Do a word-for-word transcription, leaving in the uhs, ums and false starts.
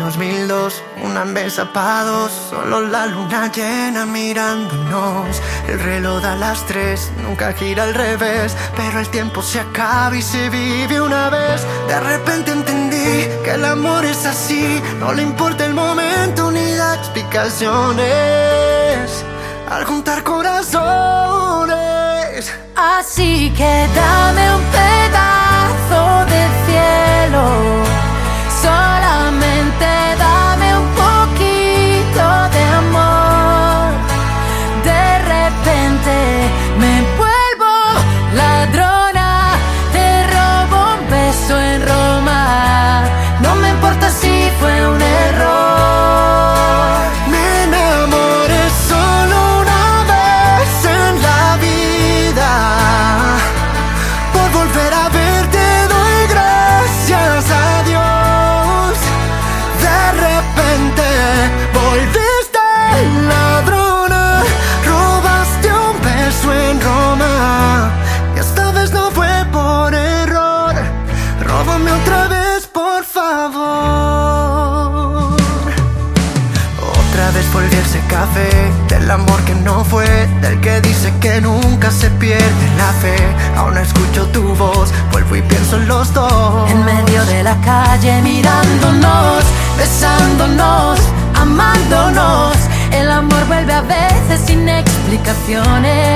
dos mil dos, una mesa pa' dos, solo la luna llena mirándonos. El reloj da las tres, nunca gira al revés, pero el tiempo se acaba y se vive una vez. De repente entendí que el amor es así, no le importa el momento ni da explicaciones al juntar corazones. Así que dame un pedazo de cielo, solamente dame un poquito de amor. De repente me vuelvo ladrona, te robo un beso en Roma. No me importa si fue un error. Me enamoré solo una vez en la vida. Por volver a verte doy gracias a Dios. De repente volviste ladrona, robaste un beso en Roma. Y esta vez no fue por error. Róbame otra vez, por favor. Otra vez volví a ese café, del amor que no fue, del que dice que nunca se pierde la fe. Aún no escucho tu voz, vuelvo y pienso en los dos. En medio de la calle mirándonos, besándonos, amándonos. El amor vuelve a veces sin explicaciones.